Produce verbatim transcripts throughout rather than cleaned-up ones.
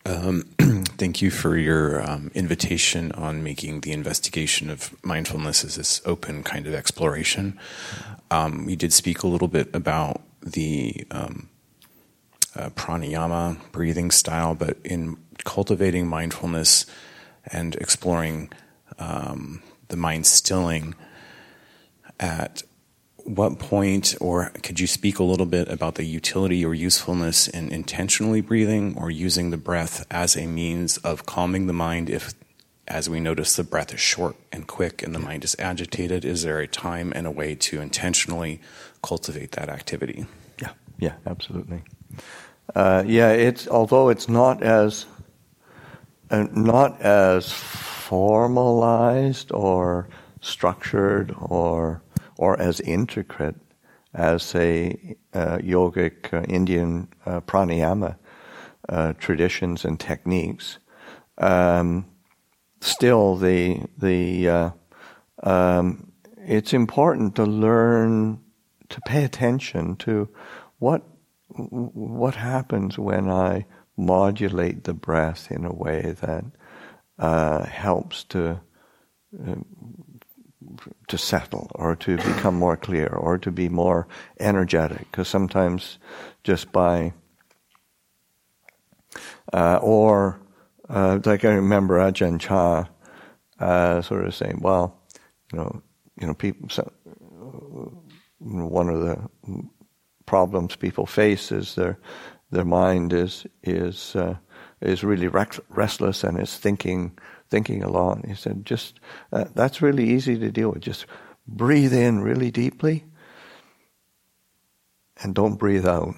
Um, thank you for your um, invitation on making the investigation of mindfulness as this open kind of exploration. Um, we did speak a little bit about the um, uh, pranayama breathing style, but in cultivating mindfulness and exploring um, the mind stilling, at what point, or could you speak a little bit about the utility or usefulness in intentionally breathing or using the breath as a means of calming the mind if, as we notice, the breath is short and quick and the mind is agitated? Is there a time and a way to intentionally cultivate that activity? Yeah, yeah, absolutely. Uh, yeah, it's although it's not as uh, not as formalized or structured or or as intricate as, say, uh, yogic uh, Indian uh, pranayama uh, traditions and techniques. Um, still, the the uh, um, it's important to learn to pay attention to what what happens when I modulate the breath in a way that uh, helps to. Uh, to settle or to become more clear or to be more energetic, because sometimes just by uh, or uh, like I remember Ajahn Chah uh, sort of saying, well, you know, you know, people. So, one of the problems people face is their their mind is is uh, is really restless and is thinking. thinking a lot. He said, just, uh, that's really easy to deal with. Just breathe in really deeply and don't breathe out.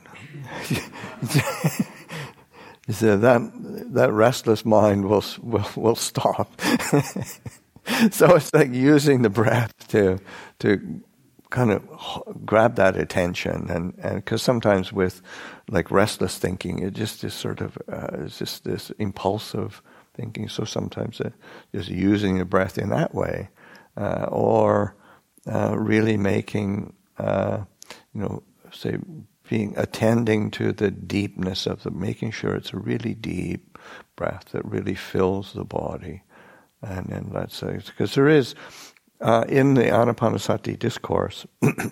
He said, that that restless mind will will, will stop. So it's like using the breath to to kind of grab that attention, and and because sometimes with like restless thinking, it just is sort of uh, it's just this impulsive thinking. So sometimes uh, just using the breath in that way, uh, or uh, really making, uh, you know, say, being attending to the deepness of the, making sure it's a really deep breath that really fills the body, and then that's because there is uh, in the Anapanasati discourse,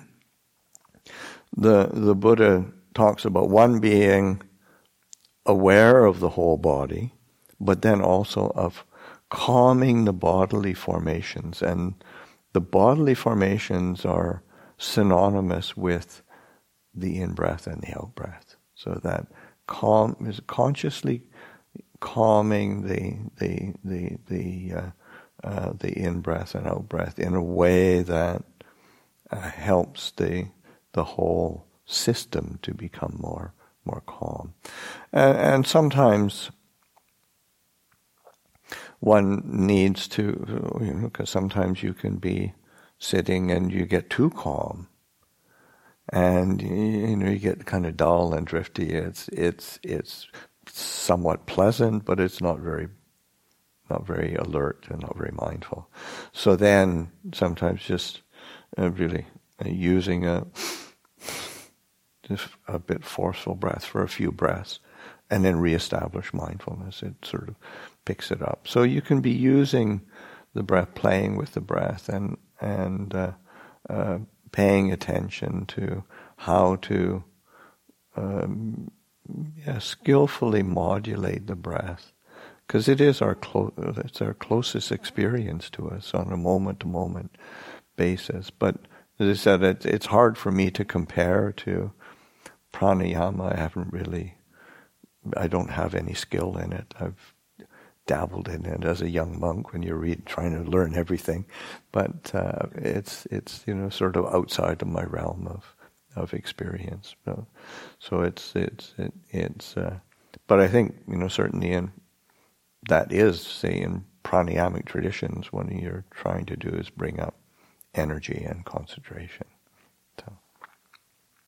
the the Buddha talks about one being aware of the whole body, but then also of calming the bodily formations. And the bodily formations are synonymous with the in-breath and the out-breath. So that calm is consciously calming the the the the uh, uh, the in-breath and out-breath in a way that uh, helps the the whole system to become more more calm. And, and sometimes one needs to, you know, because sometimes you can be sitting and you get too calm, and you know you get kind of dull and drifty. It's it's it's somewhat pleasant, but it's not very not very alert and not very mindful. So then sometimes just uh, really uh, using a just a bit forceful breath for a few breaths, and then reestablish mindfulness. It sort of picks it up. So you can be using the breath, playing with the breath, and and uh, uh, paying attention to how to um, yeah, skillfully modulate the breath, because it is our clo- it's our closest experience to us on a moment-to-moment basis. But as I said, it, it's hard for me to compare to pranayama. I haven't really, I don't have any skill in it. I've dabbled in it as a young monk when you're read, trying to learn everything, but uh, it's it's you know sort of outside of my realm of of experience. So, so it's it's it, it's. Uh, but I think you know certainly in that is say in pranayamic traditions, what you're trying to do is bring up energy and concentration.